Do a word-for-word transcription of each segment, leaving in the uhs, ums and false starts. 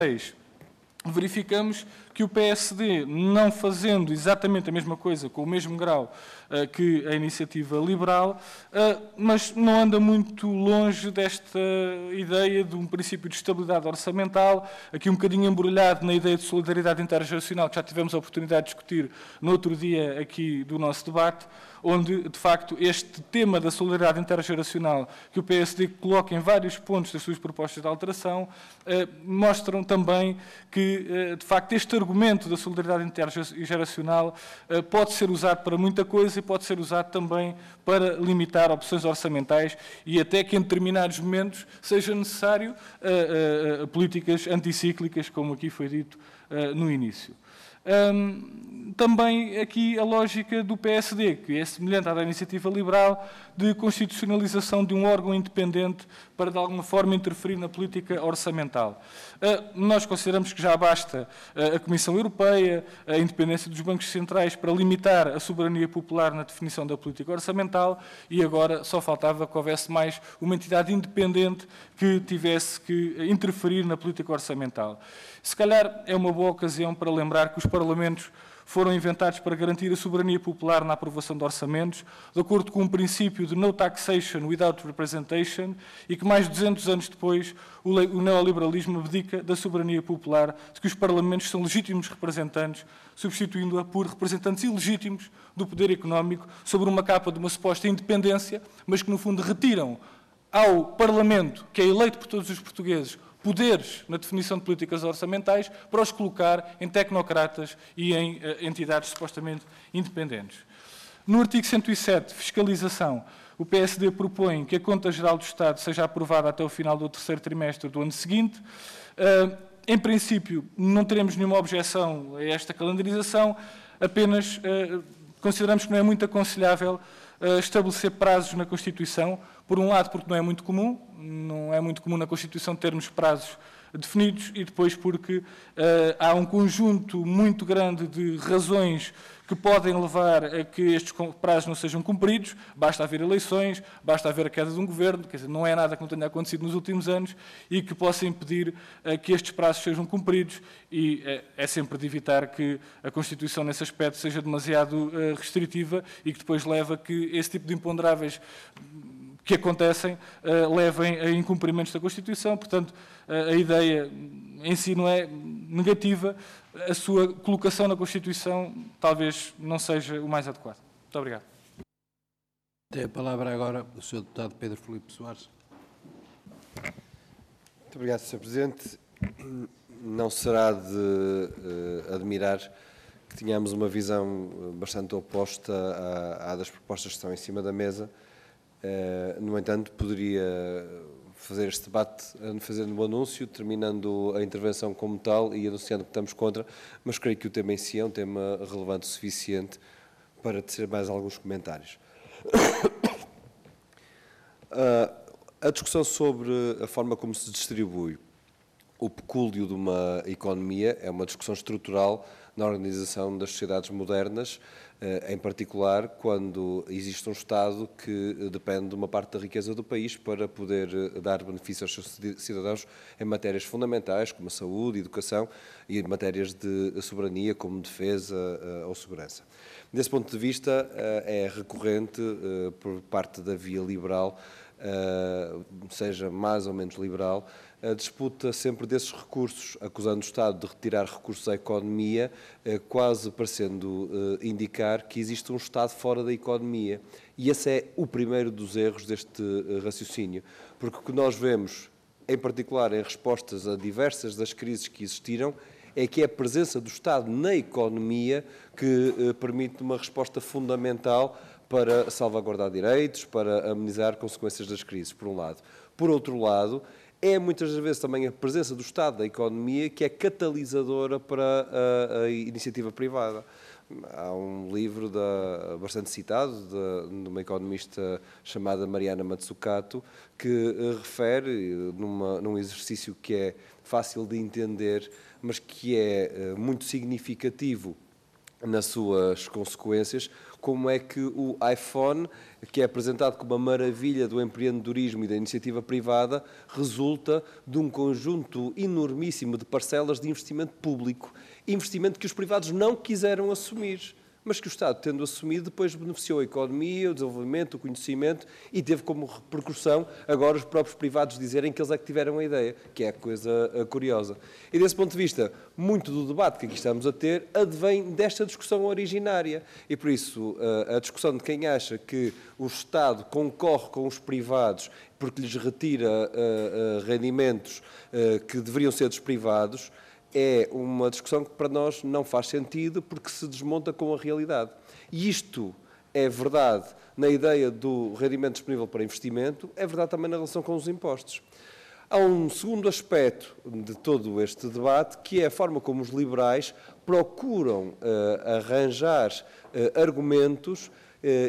verificamos que o P S D, não fazendo exatamente a mesma coisa, com o mesmo grau uh, que a iniciativa liberal, uh, mas não anda muito longe desta ideia de um princípio de estabilidade orçamental, aqui um bocadinho embrulhado na ideia de solidariedade intergeracional, que já tivemos a oportunidade de discutir no outro dia aqui do nosso debate, onde, de facto, este tema da solidariedade intergeracional, que o P S D coloca em vários pontos das suas propostas de alteração, eh, mostram também que, eh, de facto, este argumento da solidariedade intergeracional eh, pode ser usado para muita coisa e pode ser usado também para limitar opções orçamentais e até que, em determinados momentos, seja necessário eh, eh, políticas anticíclicas, como aqui foi dito eh, no início. Um, também aqui a lógica do P S D, que é semelhante à da iniciativa liberal, de constitucionalização de um órgão independente para, de alguma forma, interferir na política orçamental. Uh, nós consideramos que já basta uh, a Comissão Europeia, a independência dos bancos centrais para limitar a soberania popular na definição da política orçamental e agora só faltava que houvesse mais uma entidade independente que tivesse que interferir na política orçamental. Se calhar é uma boa ocasião para lembrar que os parlamentos foram inventados para garantir a soberania popular na aprovação de orçamentos, de acordo com um princípio de no taxation without representation, e que mais de duzentos anos depois o neoliberalismo abdica da soberania popular, de que os parlamentos são legítimos representantes, substituindo-a por representantes ilegítimos do poder económico, sobre uma capa de uma suposta independência, mas que no fundo retiram ao Parlamento, que é eleito por todos os portugueses, poderes na definição de políticas orçamentais para os colocar em tecnocratas e em uh, entidades supostamente independentes. No artigo cento e sete, fiscalização, o P S D propõe que a Conta Geral do Estado seja aprovada até o final do terceiro trimestre do ano seguinte. Uh, em princípio, não teremos nenhuma objeção a esta calendarização, apenas uh, consideramos que não é muito aconselhável uh, estabelecer prazos na Constituição, por um lado porque não é muito comum, não é muito comum na Constituição termos prazos definidos e depois porque uh, há um conjunto muito grande de razões que podem levar a que estes prazos não sejam cumpridos, basta haver eleições, basta haver a queda de um governo, quer dizer, não é nada que não tenha acontecido nos últimos anos e que possa impedir uh, que estes prazos sejam cumpridos e uh, é sempre de evitar que a Constituição nesse aspecto seja demasiado uh, restritiva e que depois leva a que esse tipo de imponderáveis que acontecem, uh, levem a incumprimentos da Constituição. Portanto, uh, a ideia em si não é negativa, a sua colocação na Constituição talvez não seja o mais adequado. Muito obrigado. Tem a palavra agora o senhor deputado Pedro Filipe Soares. Muito obrigado, senhor Presidente. Não será de uh, admirar que tenhamos uma visão bastante oposta à, à das propostas que estão em cima da mesa. Uh, no entanto, poderia fazer este debate fazendo um anúncio, terminando a intervenção como tal e anunciando que estamos contra, mas creio que o tema em si é um tema relevante o suficiente para tecer mais alguns comentários. Uh, a discussão sobre a forma como se distribui o pecúlio de uma economia é uma discussão estrutural na organização das sociedades modernas, em particular quando existe um Estado que depende de uma parte da riqueza do país para poder dar benefício aos seus cidadãos em matérias fundamentais, como a saúde, a educação, e em matérias de soberania, como defesa ou segurança. Desse ponto de vista, é recorrente, por parte da via liberal, seja mais ou menos liberal, a disputa sempre desses recursos, acusando o Estado de retirar recursos à economia, quase parecendo indicar que existe um Estado fora da economia. E esse é o primeiro dos erros deste raciocínio, porque o que nós vemos, em particular em respostas a diversas das crises que existiram, é que é a presença do Estado na economia que permite uma resposta fundamental para salvaguardar direitos, para amenizar consequências das crises, por um lado. Por outro lado, é muitas das vezes também a presença do Estado da economia que é catalisadora para a, a iniciativa privada. Há um livro da, bastante citado de, de uma economista chamada Mariana Mazzucato que uh, refere, numa, num exercício que é fácil de entender, mas que é uh, muito significativo nas suas consequências, como é que o iPhone, que é apresentado como uma maravilha do empreendedorismo e da iniciativa privada, resulta de um conjunto enormíssimo de parcelas de investimento público, investimento que os privados não quiseram assumir, mas que o Estado, tendo assumido, depois beneficiou a economia, o desenvolvimento, o conhecimento e teve como repercussão agora os próprios privados dizerem que eles é que tiveram a ideia, que é a coisa curiosa. E desse ponto de vista, muito do debate que aqui estamos a ter advém desta discussão originária. E por isso, a discussão de quem acha que o Estado concorre com os privados porque lhes retira uh, uh, rendimentos uh, que deveriam ser dos privados, é uma discussão que para nós não faz sentido porque se desmonta com a realidade. E isto é verdade na ideia do rendimento disponível para investimento, é verdade também na relação com os impostos. Há um segundo aspecto de todo este debate, que é a forma como os liberais procuram uh, arranjar uh, argumentos uh,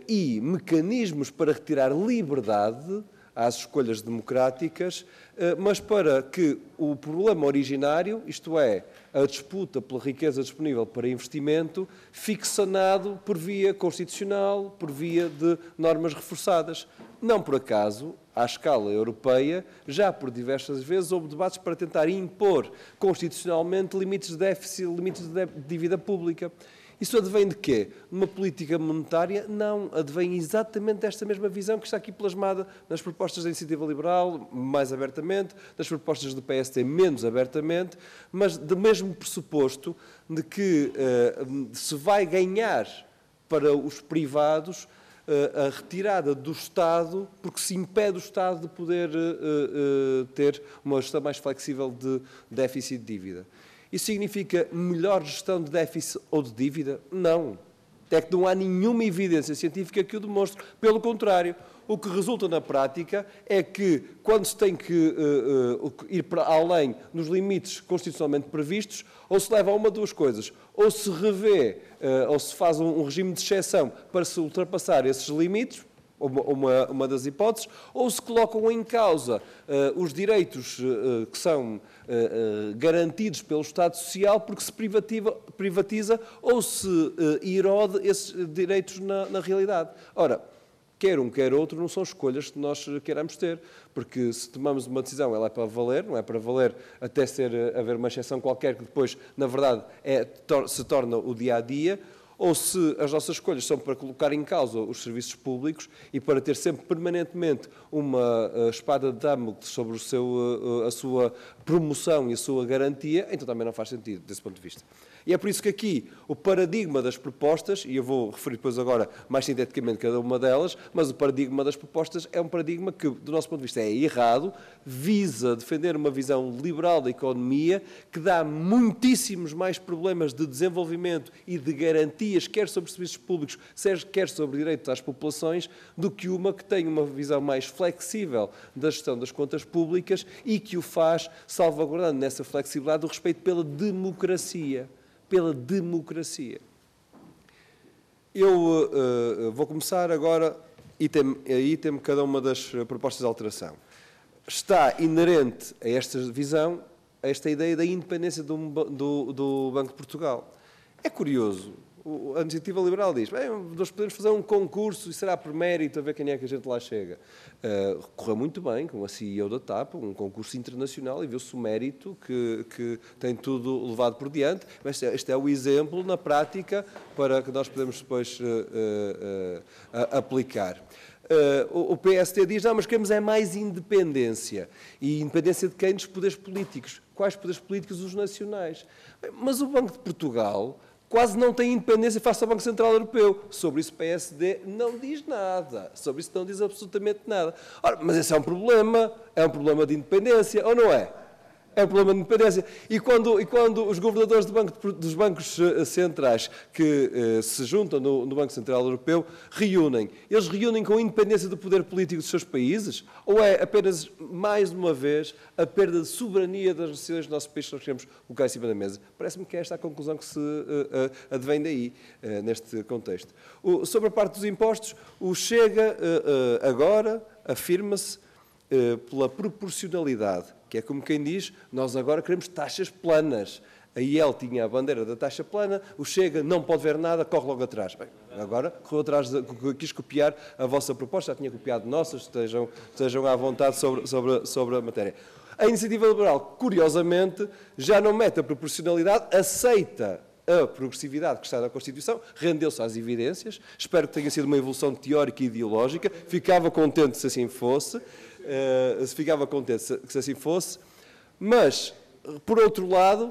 e mecanismos para retirar liberdade às escolhas democráticas, mas para que o problema originário, isto é, a disputa pela riqueza disponível para investimento, fique sanado por via constitucional, por via de normas reforçadas. Não por acaso, à escala europeia, já por diversas vezes houve debates para tentar impor constitucionalmente limites de déficit, limites de dívida pública. Isso advém de quê? Numa política monetária? Não, advém exatamente desta mesma visão que está aqui plasmada nas propostas da Iniciativa Liberal, mais abertamente, nas propostas do P S D, menos abertamente, mas do mesmo pressuposto de que uh, se vai ganhar para os privados uh, a retirada do Estado, porque se impede o Estado de poder uh, uh, ter uma gestão mais flexível de déficit e de dívida. Isso significa melhor gestão de déficit ou de dívida? Não. É que não há nenhuma evidência científica que o demonstre. Pelo contrário, o que resulta na prática é que, quando se tem que uh, uh, ir para além nos limites constitucionalmente previstos, ou se leva a uma de duas coisas. Ou se revê, uh, ou se faz um, um regime de exceção para se ultrapassar esses limites, Uma, uma das hipóteses, ou se colocam em causa uh, os direitos uh, que são uh, uh, garantidos pelo Estado Social porque se privativa, privatiza ou se uh, erode esses direitos na, na realidade. Ora, quer um, quer outro, não são escolhas que nós queiramos ter, porque se tomamos uma decisão, ela é para valer, não é para valer até ser, haver uma exceção qualquer que depois, na verdade, é, tor- se torna o dia-a-dia, ou se as nossas escolhas são para colocar em causa os serviços públicos e para ter sempre permanentemente uma uh, espada de Damocles sobre o seu, uh, a sua promoção e a sua garantia, então também não faz sentido desse ponto de vista. E é por isso que aqui o paradigma das propostas, e eu vou referir depois agora mais sinteticamente cada uma delas, mas o paradigma das propostas é um paradigma que, do nosso ponto de vista, é errado, visa defender uma visão liberal da economia que dá muitíssimos mais problemas de desenvolvimento e de garantias, quer sobre serviços públicos, quer sobre direitos às populações, do que uma que tem uma visão mais flexível da gestão das contas públicas e que o faz salvaguardando nessa flexibilidade o respeito pela democracia. Pela democracia. Eu uh, vou começar agora, item a item, cada uma das propostas de alteração. Está inerente a esta visão, a esta ideia da independência do, do, do Banco de Portugal. É curioso, a Iniciativa Liberal diz, bem, nós podemos fazer um concurso e será por mérito a ver quem é que a gente lá chega. Uh, correu muito bem com a C E O da TAP, um concurso internacional, e viu-se o mérito que, que tem tudo levado por diante. Mas este é o exemplo, na prática, para que nós podemos depois uh, uh, uh, aplicar. Uh, o P S D diz, não, mas queremos é mais independência. E independência de quem? Dos poderes políticos. Quais poderes políticos? Os nacionais. Bem, mas o Banco de Portugal quase não tem independência face ao Banco Central Europeu. Sobre isso o P S D não diz nada. Sobre isso não diz absolutamente nada. Ora, mas esse é um problema. É um problema de independência, ou não é? É um problema de independência. E quando, e quando os governadores do banco, dos bancos centrais que eh, se juntam no, no Banco Central Europeu reúnem, eles reúnem com a independência do poder político dos seus países? Ou é apenas, mais uma vez, a perda de soberania das decisões do nosso país que nós queremos colocar em cima da mesa? Parece-me que é esta a conclusão que se uh, uh, advém daí, uh, neste contexto. O, sobre a parte dos impostos, o Chega uh, uh, agora afirma-se uh, pela proporcionalidade. que é como quem diz, nós agora queremos taxas planas. A I E L tinha a bandeira da taxa plana, o Chega não pode ver nada, corre logo atrás. Bem, agora correu atrás, de, quis copiar a vossa proposta, já tinha copiado nossas, estejam, estejam à vontade sobre, sobre, sobre a matéria. A Iniciativa Liberal, curiosamente, já não mete a proporcionalidade, aceita a progressividade que está na Constituição, rendeu-se às evidências, espero que tenha sido uma evolução teórica e ideológica, ficava contente se assim fosse, uh, se ficava contente se, se assim fosse, mas, por outro lado,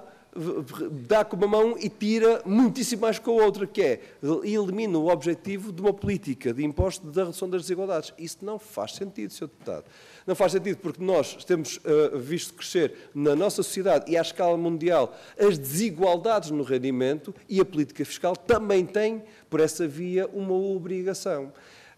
dá com uma mão e tira muitíssimo mais com a outra, que é, elimina o objetivo de uma política de imposto da redução das desigualdades. Isso não faz sentido, senhor Deputado. Não faz sentido porque nós temos uh, visto crescer na nossa sociedade e à escala mundial as desigualdades no rendimento e a política fiscal também tem, por essa via, uma obrigação.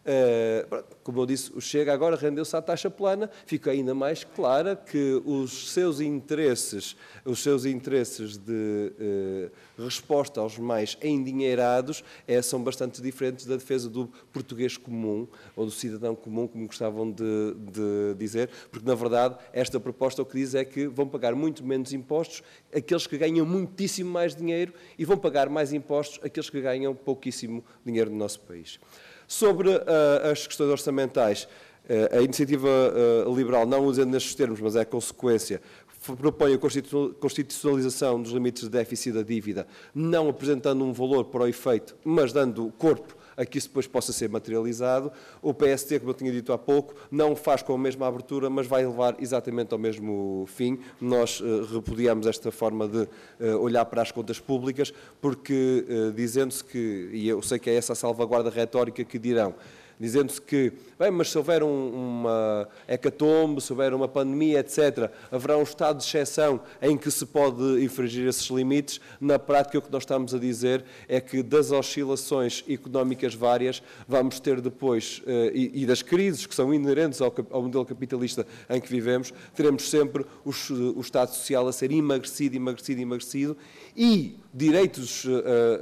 Uh, como eu disse, o Chega agora rendeu-se à taxa plana, fica ainda mais clara que os seus interesses, os seus interesses de uh, resposta aos mais endinheirados é, são bastante diferentes da defesa do português comum, ou do cidadão comum, como gostavam de, de dizer, porque, na verdade, esta proposta o que diz é que vão pagar muito menos impostos aqueles que ganham muitíssimo mais dinheiro e vão pagar mais impostos aqueles que ganham pouquíssimo dinheiro no nosso país. Sobre uh, as questões orçamentais, uh, a Iniciativa uh, Liberal, não usando nestes termos, mas é consequência, propõe a constitucionalização dos limites de déficit da dívida, não apresentando um valor para o efeito, mas dando corpo a que isso depois possa ser materializado. O P S D, como eu tinha dito há pouco, não faz com a mesma abertura, mas vai levar exatamente ao mesmo fim. Nós uh, repudiamos esta forma de uh, olhar para as contas públicas, porque uh, dizendo-se que, e eu sei que é essa a salvaguarda retórica que dirão, dizendo-se que, bem, mas se houver um, uma hecatombe, se houver uma pandemia, etcétera, haverá um estado de exceção em que se pode infringir esses limites. Na prática, o que nós estamos a dizer é que das oscilações económicas várias vamos ter depois, eh, e, e das crises que são inerentes ao, ao modelo capitalista em que vivemos, teremos sempre o, o Estado Social a ser emagrecido, emagrecido, emagrecido, e direitos uh, uh,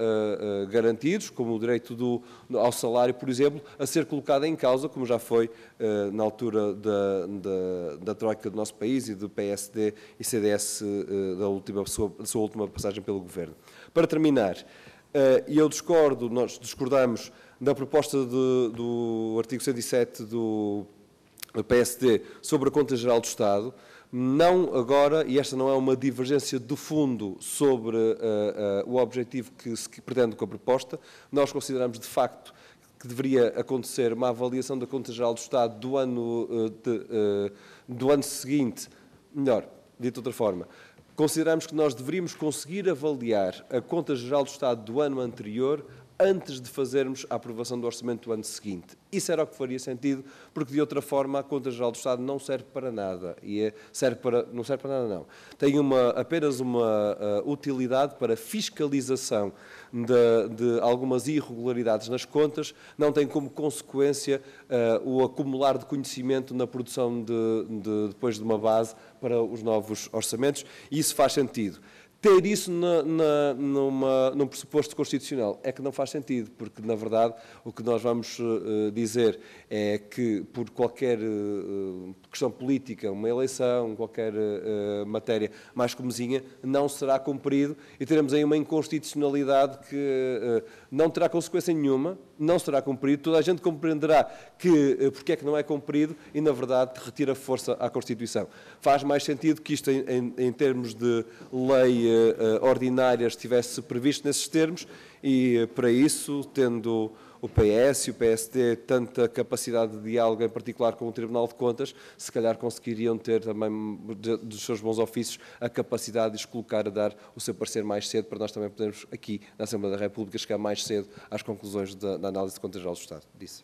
uh, garantidos, como o direito do, ao salário, por exemplo, a ser colocado em causa, como já foi uh, na altura da, da, da Troika do nosso país e do P S D e C D S uh, da, última, sua, da sua última passagem pelo Governo. Para terminar, uh, eu discordo, nós discordamos da proposta de, do artigo cento e sete do P S D sobre a Conta Geral do Estado. Não agora, e esta não é uma divergência de fundo sobre uh, uh, o objetivo que se pretende com a proposta, nós consideramos de facto que deveria acontecer uma avaliação da Conta Geral do Estado do ano, uh, de, uh, do ano seguinte, melhor, dito de outra forma, consideramos que nós deveríamos conseguir avaliar a Conta Geral do Estado do ano anterior antes de fazermos a aprovação do orçamento do ano seguinte. Isso era o que faria sentido, porque de outra forma a Conta Geral do Estado não serve para nada. E é, serve para, não serve para nada, não. Tem uma, apenas uma uh, utilidade para fiscalização de, de algumas irregularidades nas contas, não tem como consequência uh, o acumular de conhecimento na produção de, de, depois de uma base para os novos orçamentos, e isso faz sentido. Ter isso na, na, numa, num pressuposto constitucional é que não faz sentido, porque, na verdade, o que nós vamos uh, dizer é que, por qualquer uh, questão política, uma eleição, qualquer uh, matéria mais comezinha, não será cumprido e teremos aí uma inconstitucionalidade que uh, não terá consequência nenhuma, não será cumprido, toda a gente compreenderá que, uh, porque é que não é cumprido e, na verdade, retira força à Constituição. Faz mais sentido que isto, em, em, em termos de lei uh, ordinária, estivesse previsto nesses termos e, uh, para isso, tendo o P S e o P S D tanta capacidade de diálogo, em particular com o Tribunal de Contas, se calhar conseguiriam ter também, de, dos seus bons ofícios, a capacidade de os colocar a dar o seu parecer mais cedo, para nós também podermos, aqui na Assembleia da República, chegar mais cedo às conclusões da, da análise de Contas Geral do Estado. Disse.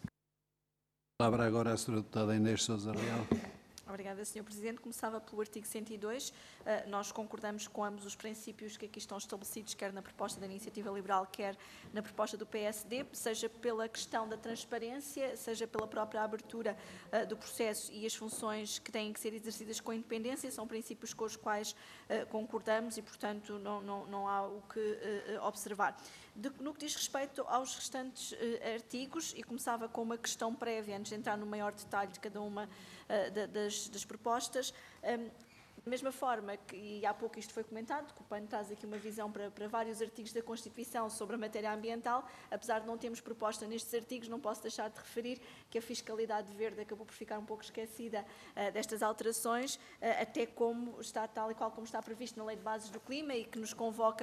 A palavra agora à senhora deputada Inês Sousa Real. Obrigada, senhor Presidente. Começava pelo artigo cento e dois. Uh, nós concordamos com ambos os princípios que aqui estão estabelecidos, quer na proposta da Iniciativa Liberal, quer na proposta do P S D, seja pela questão da transparência, seja pela própria abertura uh, do processo e as funções que têm que ser exercidas com independência, são princípios com os quais uh, concordamos e, portanto, não, não, não há o que uh, observar. De, no que diz respeito aos restantes uh, artigos, e começava com uma questão prévia, antes de entrar no maior detalhe de cada uma uh, da, das, das propostas, um, Da mesma forma que, e há pouco isto foi comentado, que o P A N traz aqui uma visão para, para vários artigos da Constituição sobre a matéria ambiental, apesar de não termos proposta nestes artigos, não posso deixar de referir que a fiscalidade verde acabou por ficar um pouco esquecida uh, destas alterações, uh, até como está tal e qual como está previsto na Lei de Bases do Clima e que nos convoca